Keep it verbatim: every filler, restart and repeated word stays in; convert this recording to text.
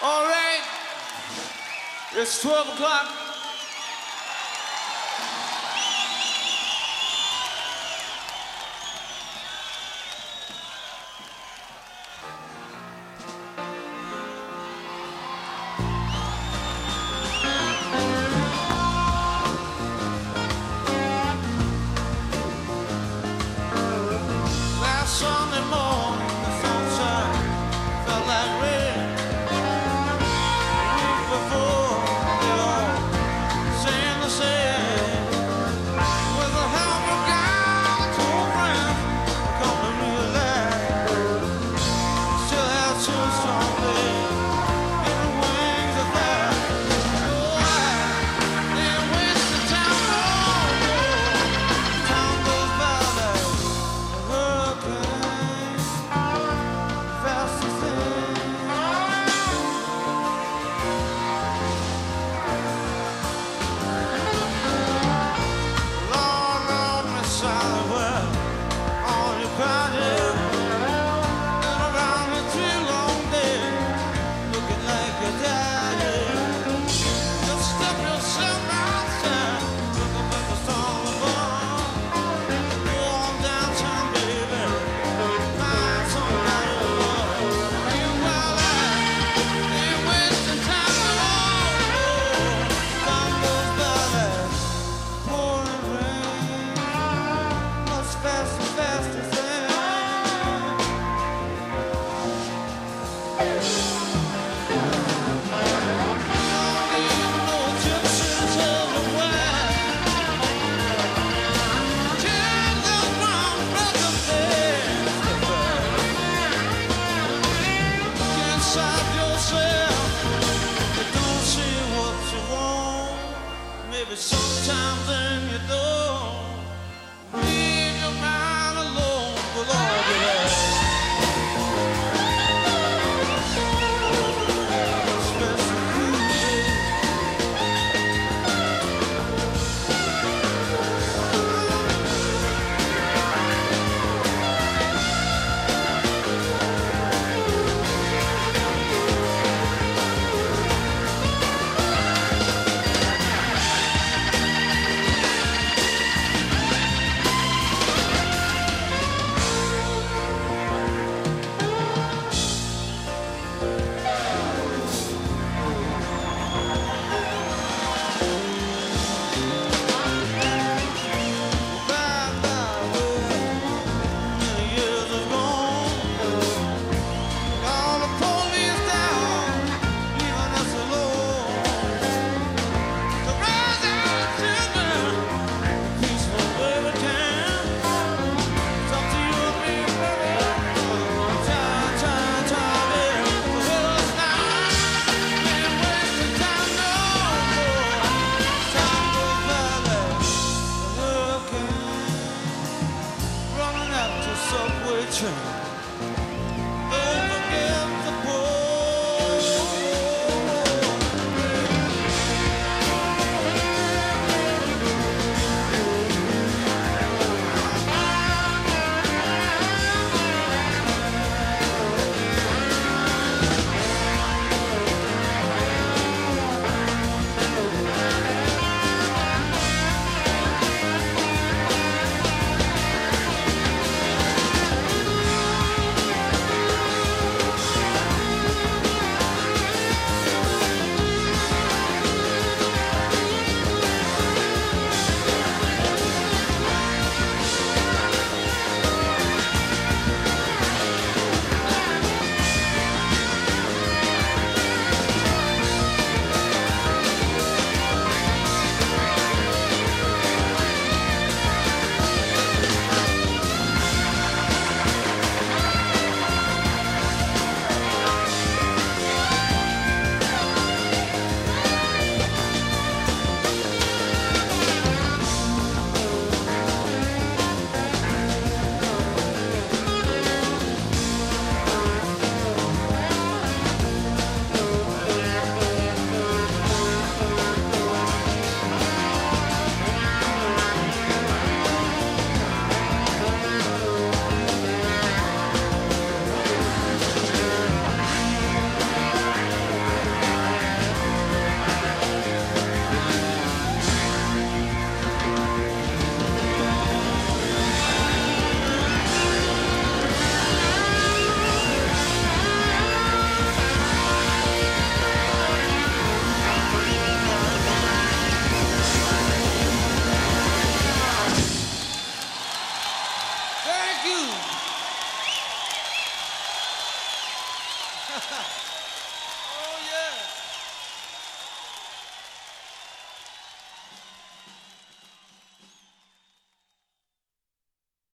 All right, it's twelve o'clock. Last Sunday morning, the sunshine felt like rain. The week before, they all saying the same. With the help of God's old friend, I come to realize still have two strong legs and the wings of fire. Oh, I ain't wasting time no more. Time goes by like a hurricane, fast as things. Lord, Lord, Miss Sally, where are you crying? Been around here three long days, looking like you're dying. Just step yourself outside, look up at the storm above. Go on downtown, baby, find somebody to love. Meanwhile, I ain't wasting time no more. Time goes by like pouring rain, much faster, faster than. Don't need no gypsies everywhere. Tears that run from the bed. Look inside yourself. You don't see what you want. Maybe sometimes then you don't. Leave your mind alone with all the rest. Special cruise. Bye, bye, well, many years have gone. All the police down, leaving us alone. To raise our children, peaceful baby town. It's up to you and me, baby. Time, time, time, yeah. Well, it's now. Ain't wasting time no more. Time goes by like a hurricane, running after subway train. Don't forget the poor.